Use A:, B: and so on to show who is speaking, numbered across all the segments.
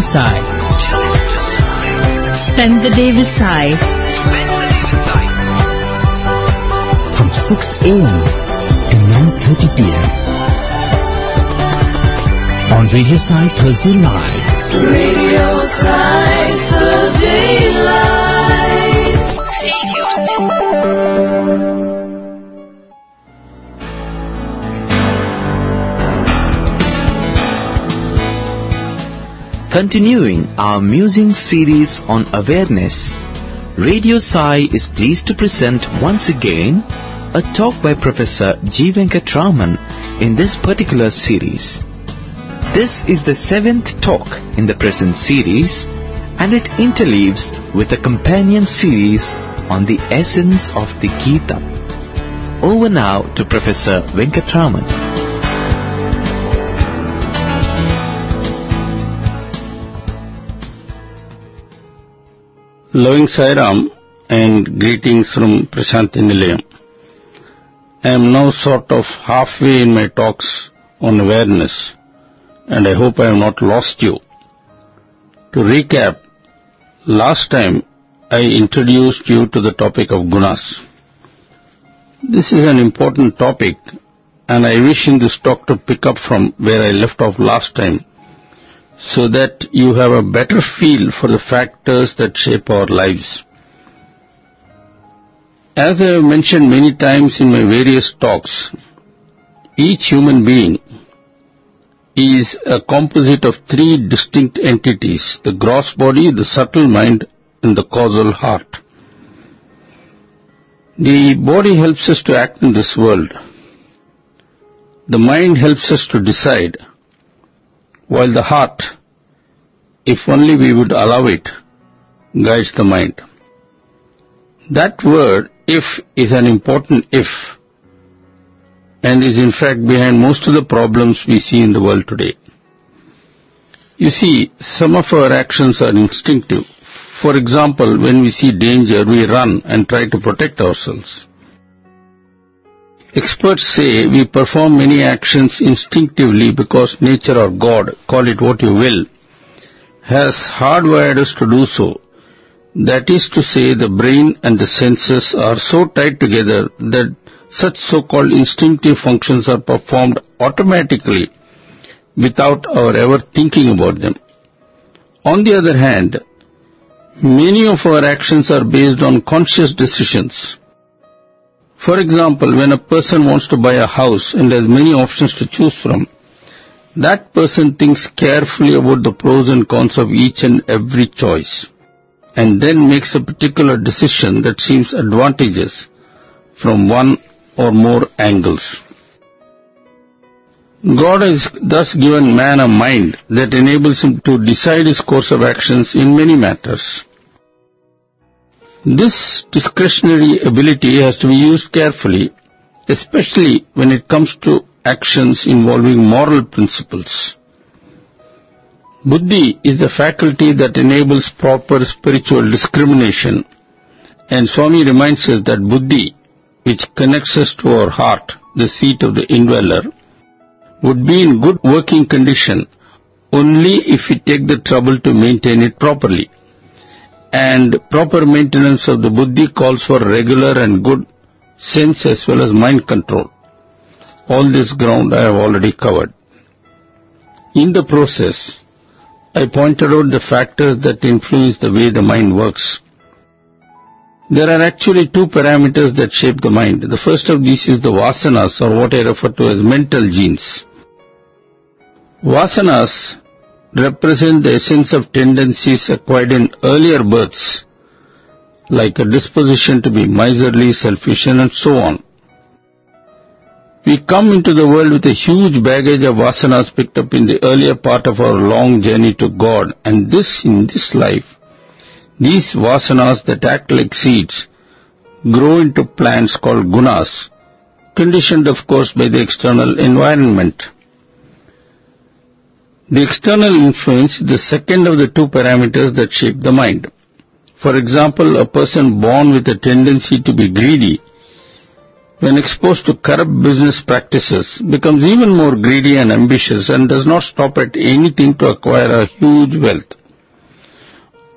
A: Sai. Spend the day with Sai.
B: From 6 a.m. to 9:30 p.m. on Radio Sai Thursday Live.
C: Radio Sai Thursday Live. Stay tuned.
D: Continuing our musing series on awareness, Radio Sai is pleased to present once again a talk by Professor G. Venkatraman in this particular series. This is the 7th talk in the present series, and it interleaves with a companion series on the essence of the Gita. Over now to Professor Venkatraman.
E: Loving Sai Ram and greetings from Prashanti Nilayam. I am now sort of halfway in my talks on awareness, and I hope I have not lost you. To recap, last time I introduced you to the topic of gunas. This is an important topic, and I wish in this talk to pick up from where I left off last time, so that you have a better feel for the factors that shape our lives. As I have mentioned many times in my various talks, each human being is a composite of 3 distinct entities: the gross body, the subtle mind, and the causal heart. The body helps us to act in this world. The mind helps us to decide, while the heart, if only we would allow it, guides the mind. That word, if, is an important if, and is in fact behind most of the problems we see in the world today. You see, some of our actions are instinctive. For example, when we see danger, we run and try to protect ourselves. Experts say we perform many actions instinctively because nature or God, call it what you will, has hardwired us to do so. That is to say, the brain and the senses are so tied together that such so-called instinctive functions are performed automatically without our ever thinking about them. On the other hand, many of our actions are based on conscious decisions. For example, when a person wants to buy a house and has many options to choose from, that person thinks carefully about the pros and cons of each and every choice, and then makes a particular decision that seems advantageous from one or more angles. God has thus given man a mind that enables him to decide his course of actions in many matters. This discretionary ability has to be used carefully, especially when it comes to actions involving moral principles. Buddhi is the faculty that enables proper spiritual discrimination, and Swami reminds us that Buddhi, which connects us to our heart, the seat of the indweller, would be in good working condition only if we take the trouble to maintain it properly. And proper maintenance of the Buddhi calls for regular and good sense as well as mind control. All this ground I have already covered. In the process, I pointed out the factors that influence the way the mind works. There are actually 2 parameters that shape the mind. The first of these is the vasanas, or what I refer to as mental genes. Vasanas represent the essence of tendencies acquired in earlier births, like a disposition to be miserly, selfish, and so on. We come into the world with a huge baggage of vasanas picked up in the earlier part of our long journey to God, and in this life, these vasanas that act like seeds grow into plants called gunas, conditioned of course by the external environment. The external influence is the second of the 2 parameters that shape the mind. For example, a person born with a tendency to be greedy, when exposed to corrupt business practices, becomes even more greedy and ambitious and does not stop at anything to acquire a huge wealth.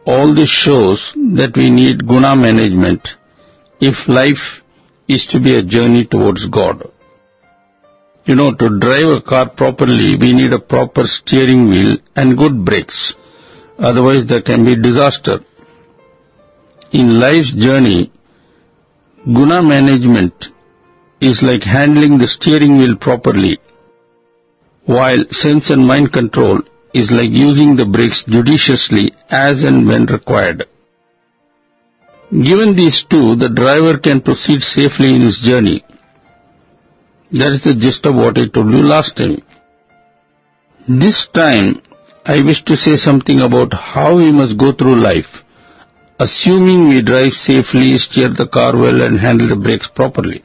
E: all this shows that we need guna management if life is to be a journey towards God. To drive a car properly, we need a proper steering wheel and good brakes. Otherwise, there can be disaster. In life's journey, guna management is like handling the steering wheel properly, while sense and mind control is like using the brakes judiciously as and when required. Given these two, the driver can proceed safely in his journey. That is the gist of what I told you last time. This time, I wish to say something about how we must go through life, assuming we drive safely, steer the car well and handle the brakes properly.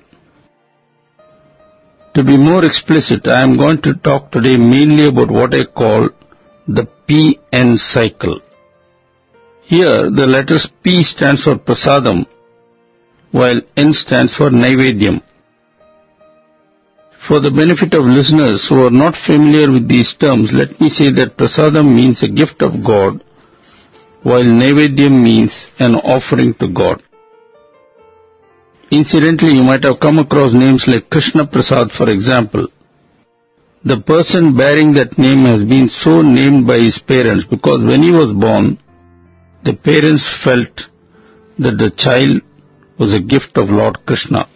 E: To be more explicit, I am going to talk today mainly about what I call the PN cycle. Here, the letters P stands for Prasadam, while N stands for Naivedyam. For the benefit of listeners who are not familiar with these terms, let me say that Prasadam means a gift of God, while Naivedyam means an offering to God. Incidentally, you might have come across names like Krishna Prasad, for example. The person bearing that name has been so named by his parents because when he was born, the parents felt that the child was a gift of Lord Krishna.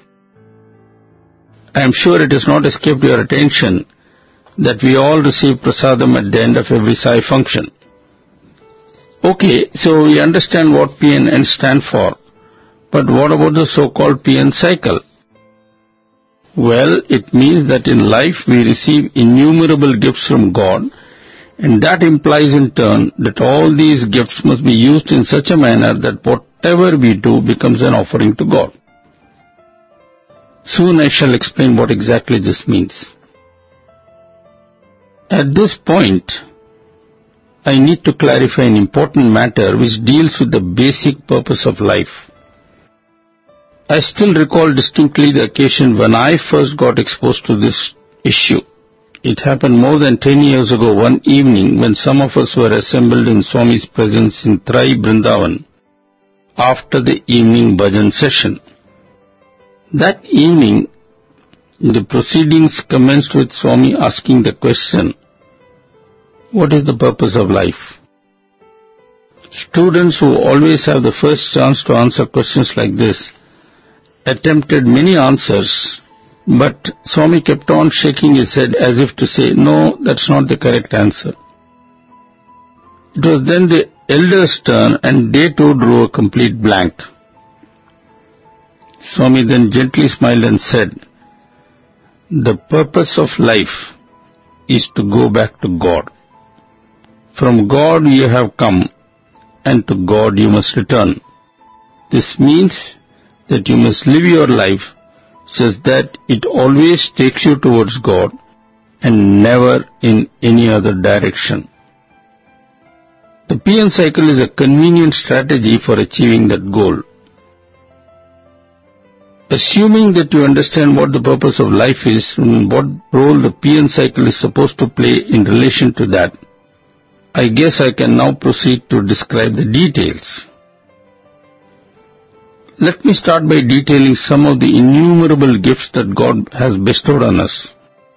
E: I am sure it has not escaped your attention that we all receive prasadam at the end of every Sai function. Okay, so we understand what P and N stand for, but what about the so-called PN cycle? Well, it means that in life we receive innumerable gifts from God, and that implies in turn that all these gifts must be used in such a manner that whatever we do becomes an offering to God. Soon I shall explain what exactly this means. At this point, I need to clarify an important matter which deals with the basic purpose of life. I still recall distinctly the occasion when I first got exposed to this issue. It happened more than 10 years ago one evening when some of us were assembled in Swami's presence in Trai Brindavan after the evening bhajan session. That evening, the proceedings commenced with Swami asking the question, what is the purpose of life? Students who always have the first chance to answer questions like this attempted many answers, but Swami kept on shaking his head as if to say, no, that's not the correct answer. It was then the elders' turn and they too drew a complete blank. Swami then gently smiled and said, the purpose of life is to go back to God. From God you have come, and to God you must return. This means that you must live your life such that it always takes you towards God and never in any other direction. The PN cycle is a convenient strategy for achieving that goal. Assuming that you understand what the purpose of life is and what role the PN cycle is supposed to play in relation to that, I guess I can now proceed to describe the details. Let me start by detailing some of the innumerable gifts that God has bestowed on us.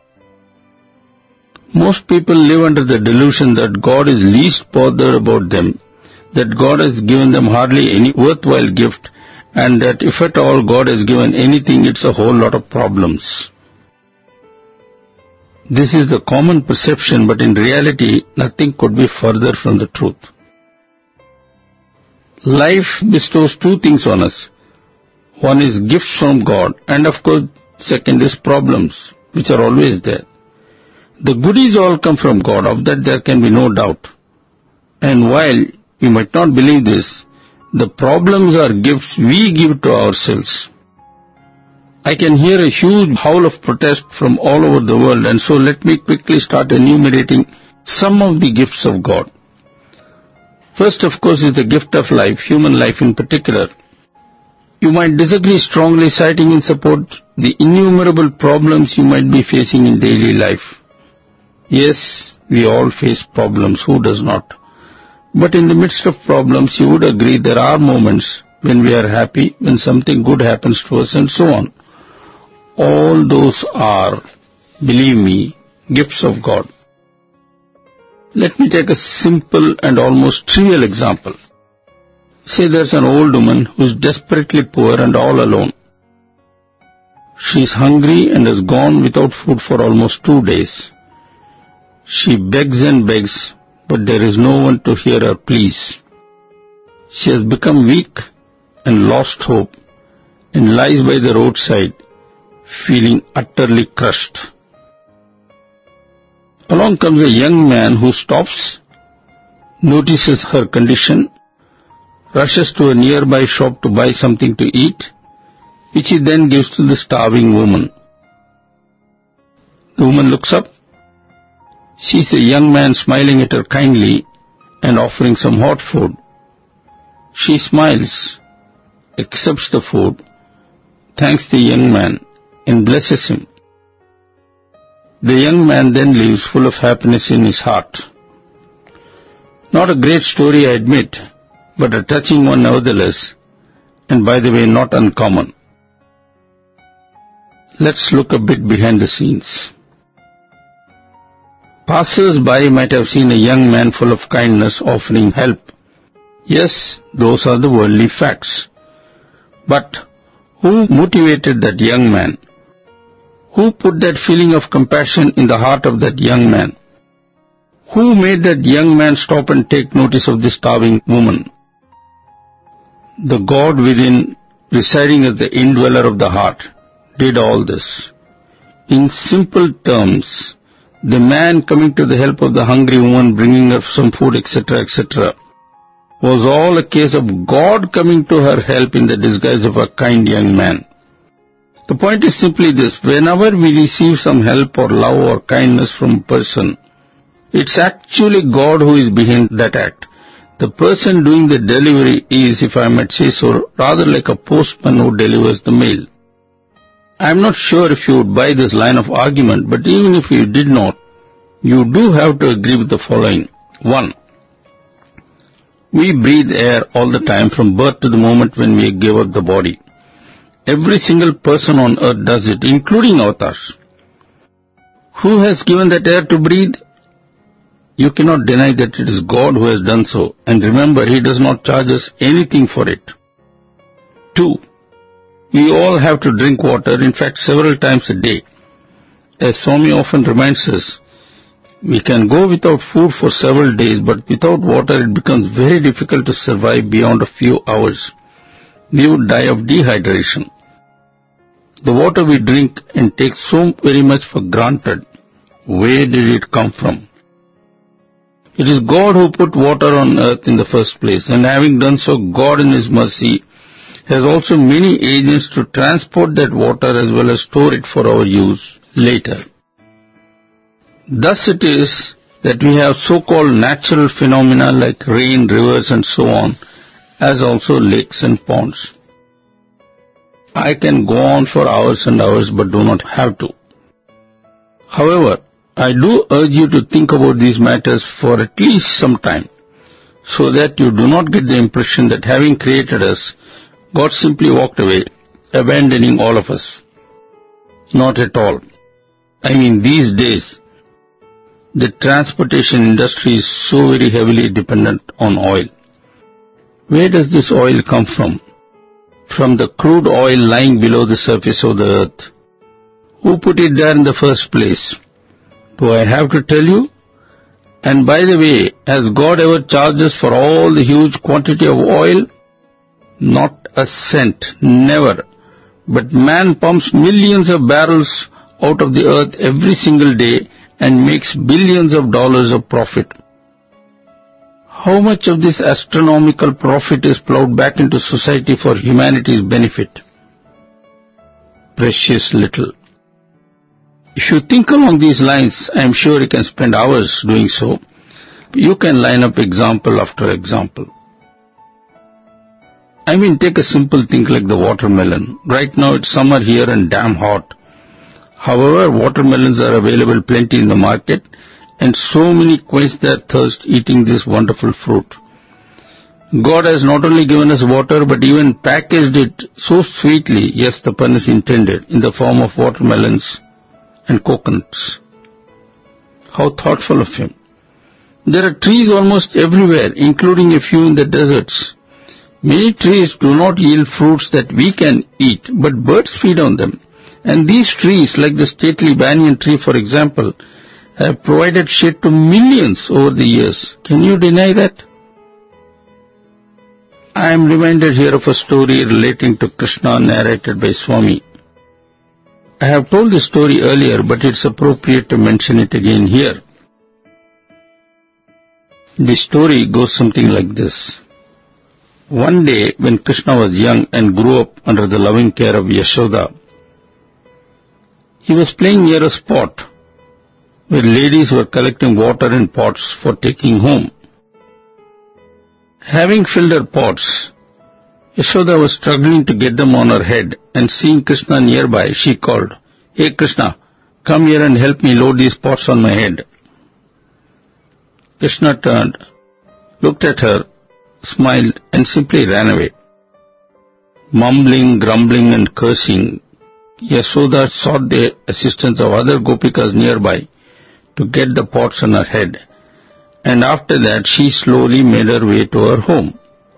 E: Most people live under the delusion that God is least bothered about them, that God has given them hardly any worthwhile gift, and that if at all God has given anything, it's a whole lot of problems. This is the common perception, but in reality, nothing could be further from the truth. Life bestows two things on us. One is gifts from God, and of course, second is problems, which are always there. The goodies all come from God, of that there can be no doubt. And while you might not believe this, the problems are gifts we give to ourselves. I can hear a huge howl of protest from all over the world, and so let me quickly start enumerating some of the gifts of God. First, of course, is the gift of life, human life in particular. You might disagree strongly, citing in support the innumerable problems you might be facing in daily life. Yes, we all face problems, who does not? But in the midst of problems, you would agree there are moments when we are happy, when something good happens to us, and so on. All those are, believe me, gifts of God. Let me take a simple and almost trivial example. Say there's an old woman who is desperately poor and all alone. She is hungry and has gone without food for almost 2 days. She begs and begs, but there is no one to hear her pleas. She has become weak and lost hope and lies by the roadside, feeling utterly crushed. Along comes a young man who stops, notices her condition, rushes to a nearby shop to buy something to eat, which he then gives to the starving woman. The woman looks up, sees a young man smiling at her kindly and offering some hot food. She smiles, accepts the food, thanks the young man, and blesses him. The young man then leaves full of happiness in his heart. Not a great story, I admit, but a touching one nevertheless, and by the way, not uncommon. Let's look a bit behind the scenes. Passers-by might have seen a young man full of kindness offering help. Yes, those are the worldly facts. But who motivated that young man? Who put that feeling of compassion in the heart of that young man? Who made that young man stop and take notice of this starving woman? The God within, residing as the indweller of the heart, did all this. In simple terms, the man coming to the help of the hungry woman, bringing her some food, etc., etc., was all a case of God coming to her help in the disguise of a kind young man. The point is simply this: whenever we receive some help or love or kindness from a person, it's actually God who is behind that act. The person doing the delivery is, if I might say so, rather like a postman who delivers the mail. I'm not sure if you would buy this line of argument, but even if you did not, you do have to agree with the following. 1. We breathe air all the time from birth to the moment when we give up the body. Every single person on earth does it, including avatars. Who has given that air to breathe? You cannot deny that it is God who has done so, and remember, He does not charge us anything for it. 2. We all have to drink water, in fact several times a day. As Swami often reminds us, we can go without food for several days, but without water it becomes very difficult to survive beyond a few hours. We would die of dehydration. The water we drink and take so very much for granted, where did it come from? It is God who put water on earth in the first place, and having done so, God in His mercy has also many agents to transport that water as well as store it for our use later. Thus it is that we have so-called natural phenomena like rain, rivers and so on, as also lakes and ponds. I can go on for hours and hours but do not have to. However, I do urge you to think about these matters for at least some time, so that you do not get the impression that having created us, God simply walked away, abandoning all of us. Not at all. I mean, these days, the transportation industry is so very heavily dependent on oil. Where does this oil come from? From the crude oil lying below the surface of the earth. Who put it there in the first place? Do I have to tell you? And by the way, has God ever charged us for all the huge quantity of oil? Not a cent, never. But man pumps millions of barrels out of the earth every single day and makes billions of dollars of profit. How much of this astronomical profit is plowed back into society for humanity's benefit? Precious little. If you think along these lines, I am sure you can spend hours doing so. You can line up example after example. I mean, take a simple thing like the watermelon. Right now it's summer here and damn hot. However, watermelons are available plenty in the market, and so many quench their thirst eating this wonderful fruit. God has not only given us water but even packaged it so sweetly, yes, the pun is intended, in the form of watermelons and coconuts. How thoughtful of Him. There are trees almost everywhere, including a few in the deserts. Many trees do not yield fruits that we can eat, but birds feed on them. And these trees, like the stately banyan tree, for example, have provided shade to millions over the years. Can you deny that? I am reminded here of a story relating to Krishna narrated by Swami. I have told this story earlier, but it's appropriate to mention it again here. The story goes something like this. One day, when Krishna was young and grew up under the loving care of Yashoda, he was playing near a spot where ladies were collecting water in pots for taking home. Having filled her pots, Yashoda was struggling to get them on her head, and seeing Krishna nearby, she called, "Hey Krishna, come here and help me load these pots on my head." Krishna turned, looked at her, smiled, and simply ran away. Mumbling, grumbling, and cursing, Yashoda sought the assistance of other gopikas nearby to get the pots on her head, and after that she slowly made her way to her home.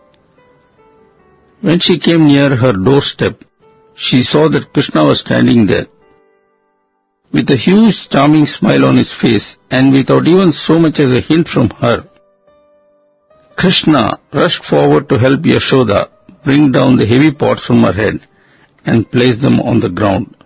E: When she came near her doorstep, she saw that Krishna was standing there. With a huge charming smile on his face, and without even so much as a hint from her, Krishna rushed forward to help Yashoda bring down the heavy pots from her head and place them on the ground.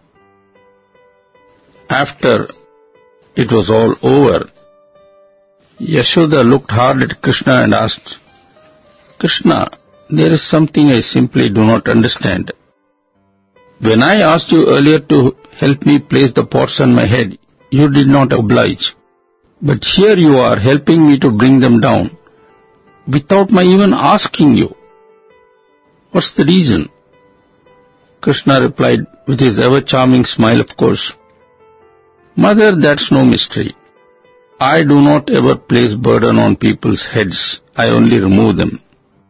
E: After it was all over, Yashoda looked hard at Krishna and asked, "Krishna, there is something I simply do not understand. When I asked you earlier to help me place the pots on my head, you did not oblige. But here you are helping me to bring them down, without my even asking you. What's the reason?" Krishna replied with his ever-charming smile, of course, "Mother, that's no mystery. I do not ever place burden on people's heads. I only remove them."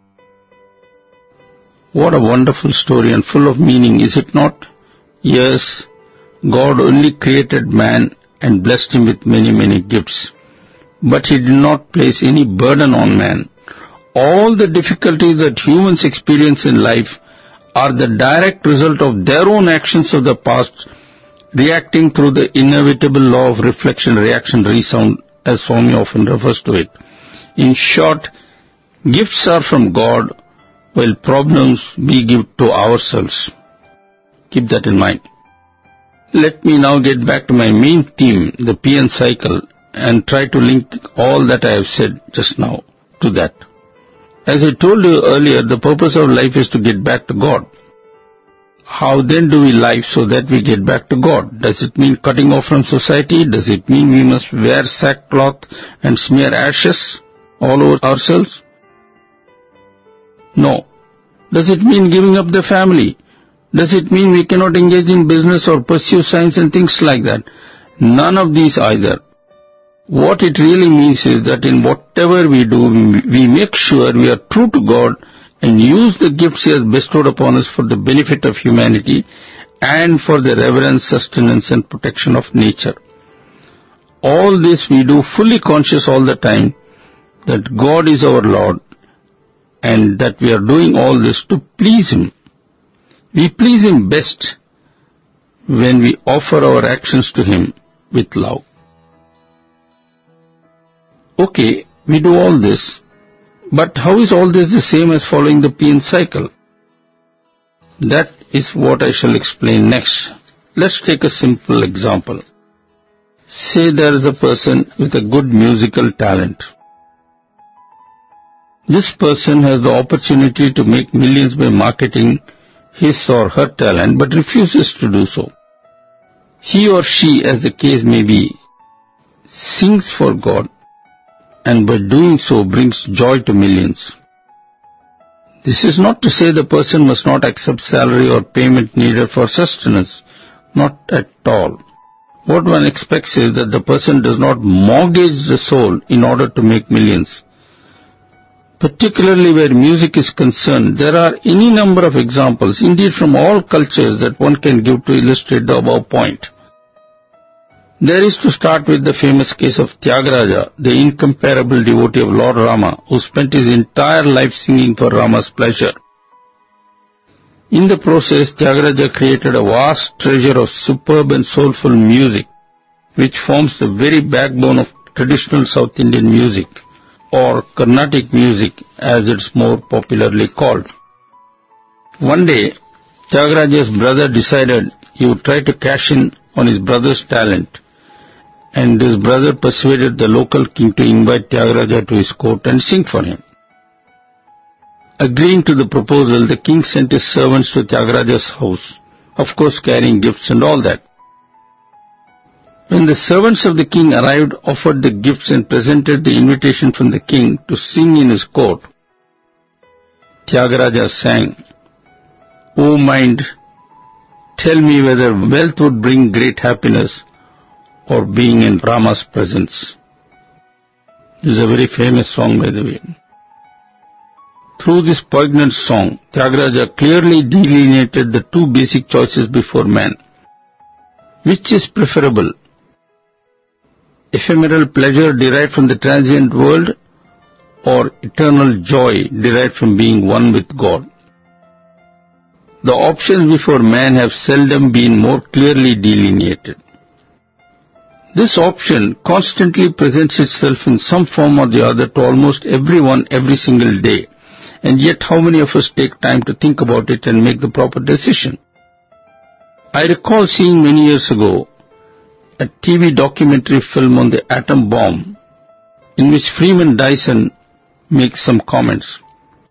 E: What a wonderful story and full of meaning, is it not? Yes, God only created man and blessed him with many, many gifts. But He did not place any burden on man. All the difficulties that humans experience in life are the direct result of their own actions of the past, reacting through the inevitable law of reflection-reaction resound, as Swami often refers to it. In short, gifts are from God, while problems we give to ourselves. Keep that in mind. Let me now get back to my main theme, the PN cycle, and try to link all that I have said just now to that. As I told you earlier, the purpose of life is to get back to God. How then do we live so that we get back to God? Does it mean cutting off from society? Does it mean we must wear sackcloth and smear ashes all over ourselves? No. Does it mean giving up the family? Does it mean we cannot engage in business or pursue science and things like that? None of these either. What it really means is that in whatever we do, we make sure we are true to God and use the gifts He has bestowed upon us for the benefit of humanity and for the reverence, sustenance and protection of nature. All this we do fully conscious all the time that God is our Lord and that we are doing all this to please Him. We please Him best when we offer our actions to Him with love. Okay, we do all this, but how is all this the same as following the PN cycle? That is what I shall explain next. Let's take a simple example. Say there is a person with a good musical talent. This person has the opportunity to make millions by marketing his or her talent, but refuses to do so. He or she, as the case may be, sings for God, and by doing so brings joy to millions. This is not to say the person must not accept salary or payment needed for sustenance. Not at all. What one expects is that the person does not mortgage the soul in order to make millions. Particularly where music is concerned, there are any number of examples, indeed from all cultures, that one can give to illustrate the above point. There is to start with the famous case of Tyagaraja, the incomparable devotee of Lord Rama, who spent his entire life singing for Rama's pleasure. In the process, Tyagaraja created a vast treasure of superb and soulful music, which forms the very backbone of traditional South Indian music, or Carnatic music as it's more popularly called. One day, Tyagaraja's brother decided he would try to cash in on his brother's talent, and his brother persuaded the local king to invite Tyagaraja to his court and sing for him. Agreeing to the proposal, the king sent his servants to Tyagaraja's house, of course carrying gifts and all that. When the servants of the king arrived, offered the gifts and presented the invitation from the king to sing in his court, Tyagaraja sang, "O mind, tell me whether wealth would bring great happiness or being in Rama's presence." This is a very famous song, by the way. Through this poignant song, Tyagaraja clearly delineated the two basic choices before man. Which is preferable? Ephemeral pleasure derived from the transient world, or eternal joy derived from being one with God? The options before man have seldom been more clearly delineated. This option constantly presents itself in some form or the other to almost everyone every single day, and yet how many of us take time to think about it and make the proper decision? I recall seeing many years ago a TV documentary film on the atom bomb, in which Freeman Dyson makes some comments.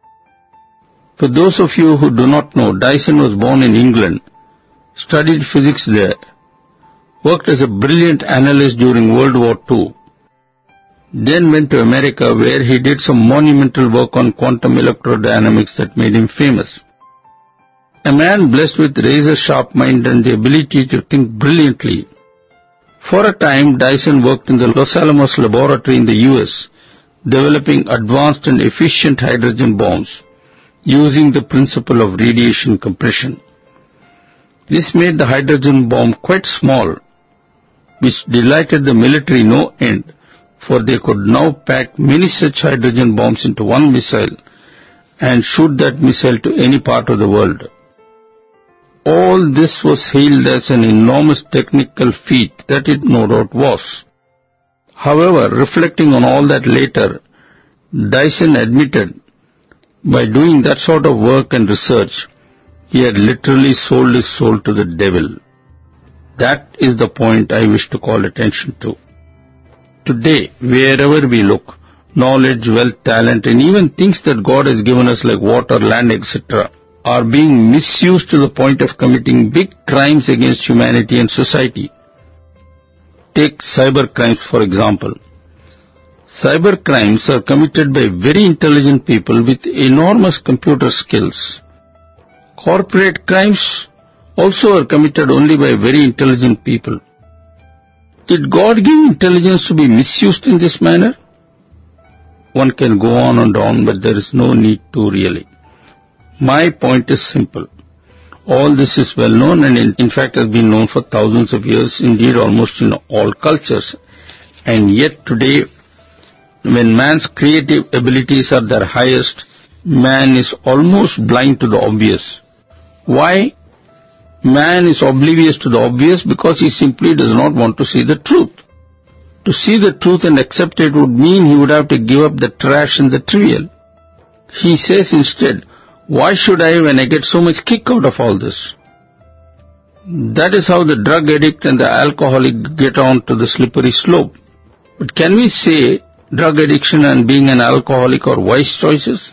E: For those of you who do not know, Dyson was born in England, studied physics there, worked as a brilliant analyst during World War II, then went to America where he did some monumental work on quantum electrodynamics that made him famous. A man blessed with razor-sharp mind and the ability to think brilliantly. For a time, Dyson worked in the Los Alamos laboratory in the US, developing advanced and efficient hydrogen bombs using the principle of radiation compression. This made the hydrogen bomb quite small, which delighted the military no end, for they could now pack many such hydrogen bombs into one missile and shoot that missile to any part of the world. All this was hailed as an enormous technical feat, that it no doubt was. However, reflecting on all that later, Dyson admitted by doing that sort of work and research, he had literally sold his soul to the devil. That is the point I wish to call attention to. Today, wherever we look, knowledge, wealth, talent, and even things that God has given us like water, land, etc., are being misused to the point of committing big crimes against humanity and society. Take cyber crimes, for example. Cyber crimes are committed by very intelligent people with enormous computer skills. Corporate crimes also are committed only by very intelligent people. Did God give intelligence to be misused in this manner? One can go on and on, but there is no need to really. My point is simple. All this is well known and in fact has been known for thousands of years, indeed almost in all cultures. And yet today, when man's creative abilities are their highest, man is almost blind to the obvious. Why? Man is oblivious to the obvious because he simply does not want to see the truth. To see the truth and accept it would mean he would have to give up the trash and the trivial. He says instead, why should I when I get so much kick out of all this? That is how the drug addict and the alcoholic get on to the slippery slope. But can we say drug addiction and being an alcoholic are wise choices?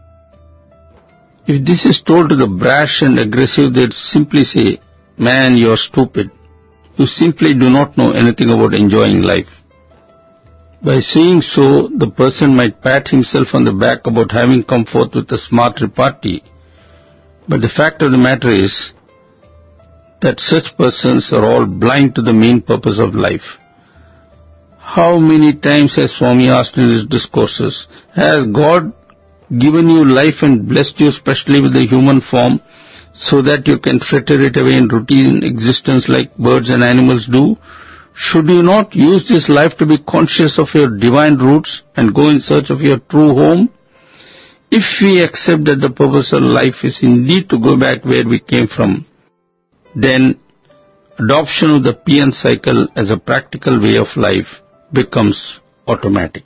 E: If this is told to the brash and aggressive, they'd simply say, man, you're stupid. You simply do not know anything about enjoying life. By saying so, the person might pat himself on the back about having come forth with a smart repartee. But the fact of the matter is that such persons are all blind to the main purpose of life. How many times has Swami asked in his discourses, has God given you life and blessed you specially with the human form so that you can fritter it away in routine existence like birds and animals do? Should you not use this life to be conscious of your divine roots and go in search of your true home? If we accept that the purpose of life is indeed to go back where we came from, then adoption of the PN cycle as a practical way of life becomes automatic.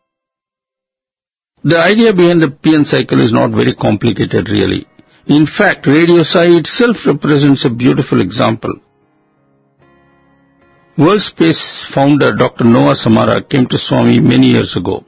E: The idea behind the PN cycle is not very complicated really. In fact, Radio Sai itself represents a beautiful example. World Space founder Dr. Noah Samara came to Swami many years ago.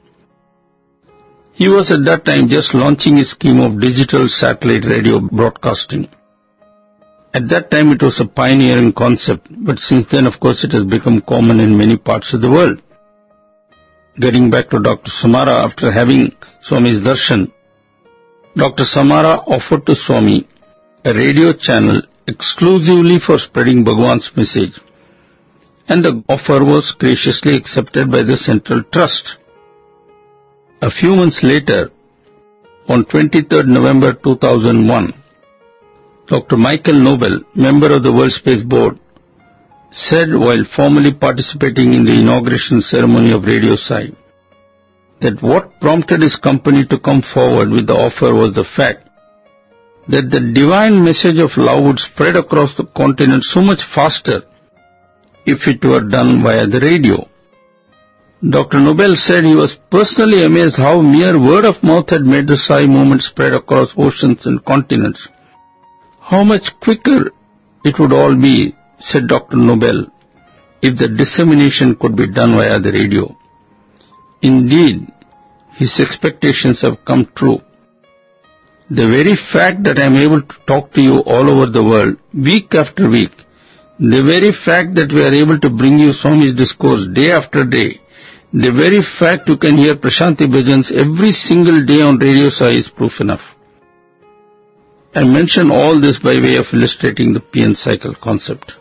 E: He was at that time just launching his scheme of digital satellite radio broadcasting. At that time it was a pioneering concept, but since then of course it has become common in many parts of the world. Getting back to Dr. Samara, after having Swami's darshan, Dr. Samara offered to Swami a radio channel exclusively for spreading Bhagwan's message, and the offer was graciously accepted by the Central Trust. A few months later, on 23rd November 2001, Dr. Michael Nobel, member of the World Space Board, said while formally participating in the inauguration ceremony of Radio Sai that what prompted his company to come forward with the offer was the fact that the divine message of love would spread across the continent so much faster if it were done via the radio. Dr. Nobel said he was personally amazed how mere word of mouth had made the Sai movement spread across oceans and continents. How much quicker it would all be, said Dr. Nobel, if the dissemination could be done via the radio. Indeed, his expectations have come true. The very fact that I am able to talk to you all over the world, week after week, the very fact that we are able to bring you Swami's discourse day after day, the very fact you can hear Prashanti Bhajans every single day on Radio Sai is proof enough. I mention all this by way of illustrating the PN cycle concept.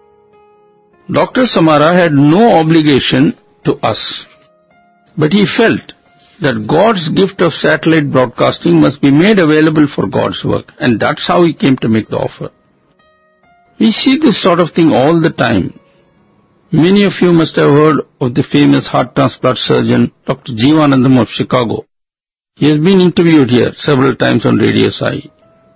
E: Dr. Samara had no obligation to us, but he felt that God's gift of satellite broadcasting must be made available for God's work, and that's how he came to make the offer. We see this sort of thing all the time. Many of you must have heard of the famous heart transplant surgeon Dr. Jeevanandam of Chicago. He has been interviewed here several times on Radio Sai.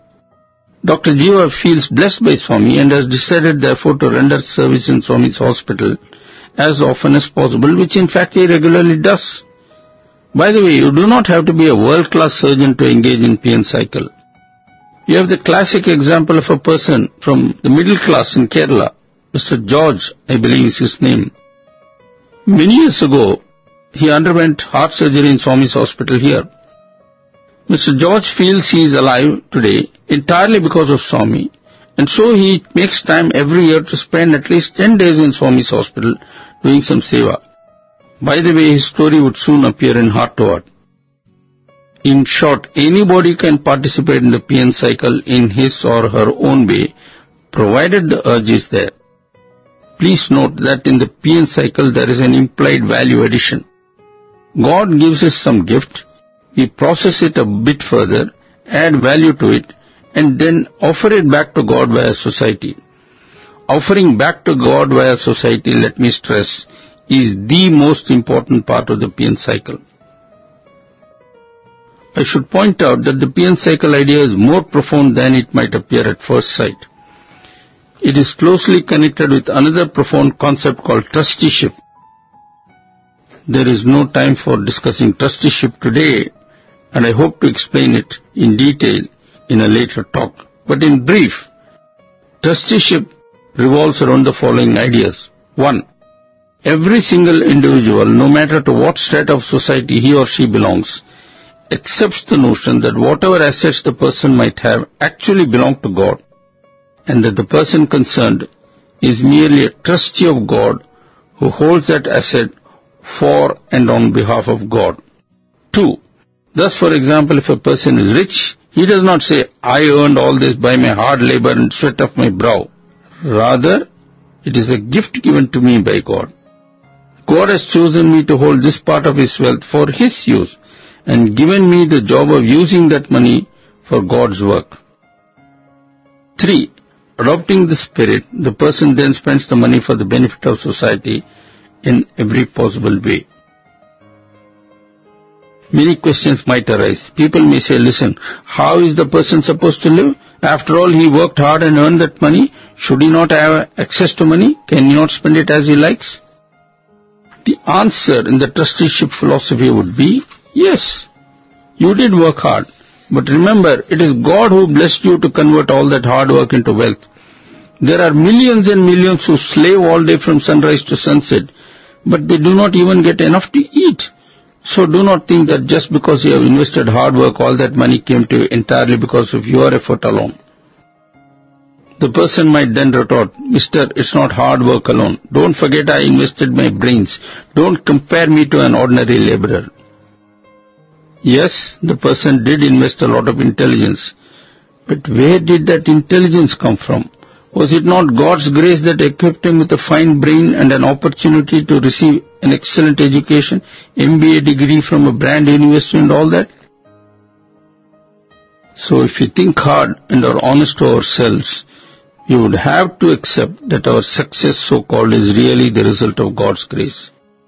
E: Dr. Jeeva feels blessed by Swami and has decided therefore to render service in Swami's hospital as often as possible, which in fact he regularly does. By the way, you do not have to be a world-class surgeon to engage in PN cycle. You have the classic example of a person from the middle class in Kerala, Mr. George, I believe is his name. Many years ago, he underwent heart surgery in Swami's hospital here. Mr. George feels he is alive today entirely because of Swami, and so he makes time every year to spend at least 10 days in Swami's hospital doing some seva. By the way, his story would soon appear in Heart to Heart. In short, anybody can participate in the PN cycle in his or her own way, provided the urge is there. Please note that in the PN cycle there is an implied value addition. God gives us some gift, we process it a bit further, add value to it, and then offer it back to God via society. Offering back to God via society, let me stress, is the most important part of the PN cycle. I should point out that the PN cycle idea is more profound than it might appear at first sight. It is closely connected with another profound concept called trusteeship. There is no time for discussing trusteeship today, and I hope to explain it in detail in a later talk. But in brief, trusteeship revolves around the following ideas. 1. Every single individual, no matter to what strata of society he or she belongs, accepts the notion that whatever assets the person might have actually belong to God, and that the person concerned is merely a trustee of God who holds that asset for and on behalf of God. 2. Thus, for example, if a person is rich, he does not say, I earned all this by my hard labor and sweat of my brow. Rather, it is a gift given to me by God. God has chosen me to hold this part of His wealth for His use, and given me the job of using that money for God's work. 3. Adopting the spirit, the person then spends the money for the benefit of society in every possible way. Many questions might arise. People may say, listen, how is the person supposed to live? After all, he worked hard and earned that money. Should he not have access to money? Can he not spend it as he likes? The answer in the trusteeship philosophy would be, yes, you did work hard. But remember, it is God who blessed you to convert all that hard work into wealth. There are millions and millions who slave all day from sunrise to sunset, but they do not even get enough to eat. So do not think that just because you have invested hard work, all that money came to you entirely because of your effort alone. The person might then retort, Mister, it's not hard work alone. Don't forget I invested my brains. Don't compare me to an ordinary laborer. Yes, the person did invest a lot of intelligence. But where did that intelligence come from? Was it not God's grace that equipped him with a fine brain and an opportunity to receive an excellent education, MBA degree from a brand university and all that? So if we think hard and are honest to ourselves, we would have to accept that our success so-called is really the result of God's grace.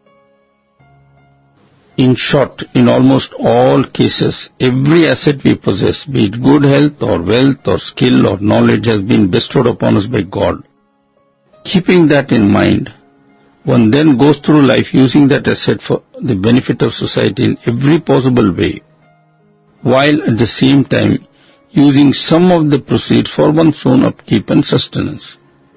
E: In short, in almost all cases, every asset we possess, be it good health or wealth or skill or knowledge, has been bestowed upon us by God. Keeping that in mind, one then goes through life using that asset for the benefit of society in every possible way, while at the same time using some of the proceeds for one's own upkeep and sustenance.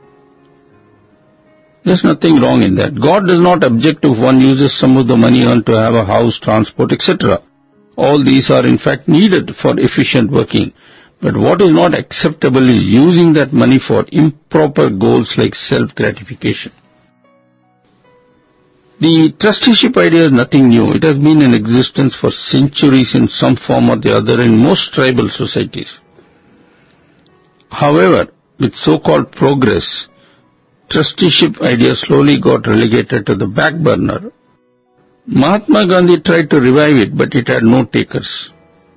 E: There's nothing wrong in that. God does not object if one uses some of the money earned to have a house, transport, etc. All these are in fact needed for efficient working. But what is not acceptable is using that money for improper goals like self-gratification. The trusteeship idea is nothing new. It has been in existence for centuries in some form or the other in most tribal societies. However, with so-called progress, trusteeship idea slowly got relegated to the back burner. Mahatma Gandhi tried to revive it, but it had no takers.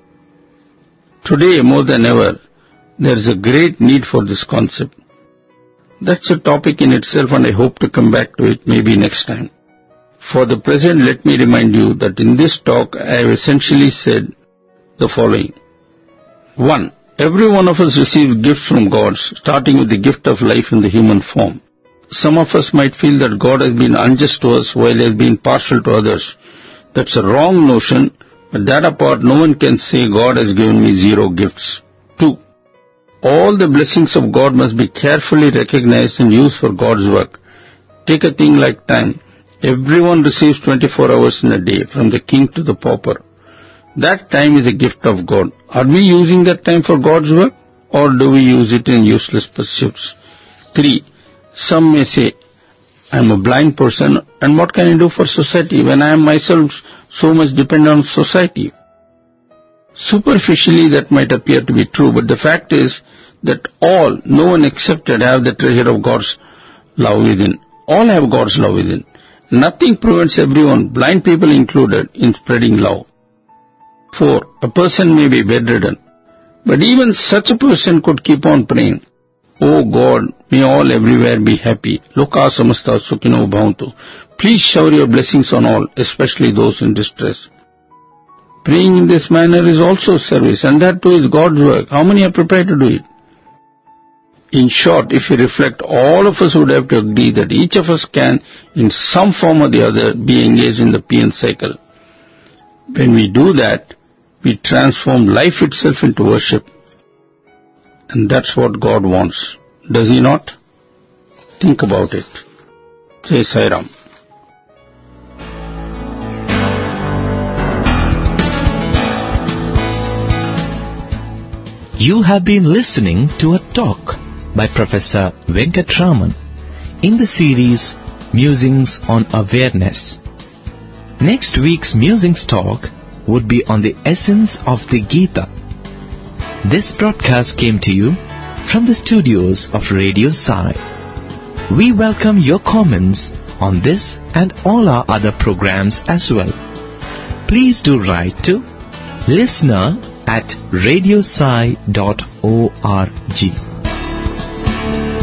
E: Today, more than ever, there is a great need for this concept. That's a topic in itself, and I hope to come back to it maybe next time. For the present, let me remind you that in this talk, I have essentially said the following. 1. Every one of us receives gifts from God, starting with the gift of life in the human form. Some of us might feel that God has been unjust to us while he has been partial to others. That's a wrong notion, but that apart, no one can say God has given me 0 gifts. 2. All the blessings of God must be carefully recognized and used for God's work. Take a thing like time. Everyone receives 24 hours in a day, from the king to the pauper. That time is a gift of God. Are we using that time for God's work, or do we use it in useless pursuits? 3. Some may say, I am a blind person, and what can I do for society when I am myself so much dependent on society? Superficially, that might appear to be true, but the fact is that all, no one excepted, have the treasure of God's love within. All have God's love within. Nothing prevents everyone, blind people included, in spreading love. 4. A person may be bedridden, but even such a person could keep on praying. O God, may all everywhere be happy. Loka samasta sukhino bhavantu. Please shower your blessings on all, especially those in distress. Praying in this manner is also service, and that too is God's work. How many are prepared to do it? In short, if you reflect, all of us would have to agree that each of us can, in some form or the other, be engaged in the PN cycle. When we do that, we transform life itself into worship. And that's what God wants. Does he not? Think about it. Jai Sai Ram.
D: You have been listening to a talk by Professor Venkatraman in the series Musings on Awareness. Next week's Musings talk would be on the essence of the Gita. This broadcast came to you from the studios of Radio Sai. We welcome your comments on this and all our other programs as well. please do write to listener@radiosai.org.